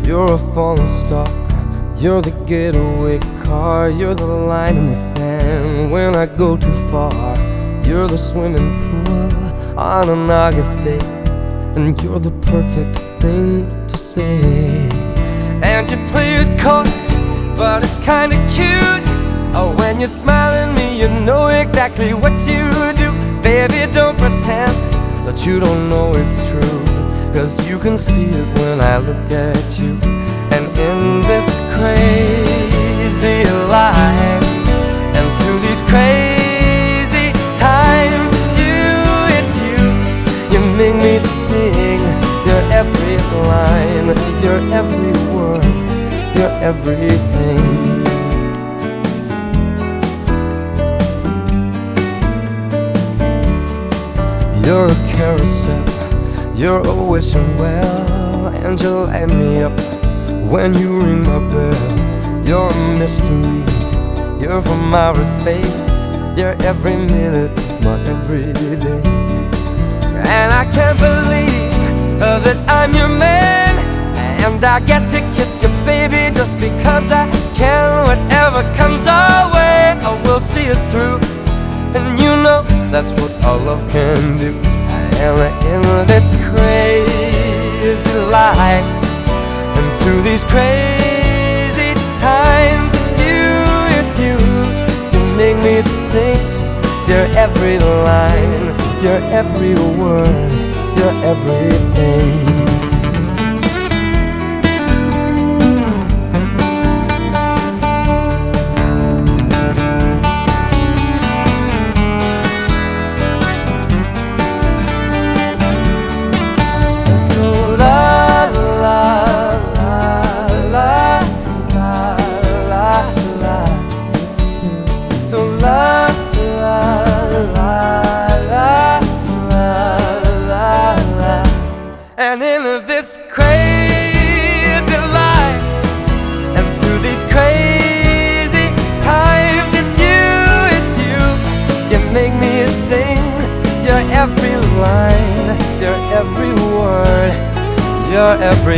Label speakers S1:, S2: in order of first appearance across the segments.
S1: You're a falling star, you're the getaway car, you're the line in the sand when I go too far. You're the swimming pool on an August day, and you're the perfect thing to say. And you play it coy, but it's kinda cute. Oh, when you smile at me, you know exactly what you do. Baby, don't pretend that you don't know it's true, 'cause you can see it when I look at you. And in this crazy life, and through these crazy times, it's you. You make me sing your every line, your every word, your everything. You're a carousel, you're a wishing well, and you light me up when you ring my bell. You're a mystery, you're from outer space, you're every minute of my everyday. And I can't believe that I'm your man, and I get to kiss you, baby, just because I can. Whatever comes our way, I will see it through, and you know that's what our love can do. And in this crazy life, and through these crazy times, it's you. You make me sing your every line, your every word, your everything. And in this crazy life, and through these crazy times, it's you. You make me sing your every line, your every word, your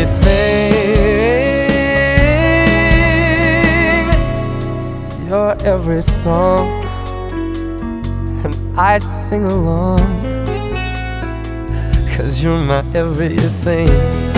S1: everything, your every song, and I sing along, 'cause you're my everything.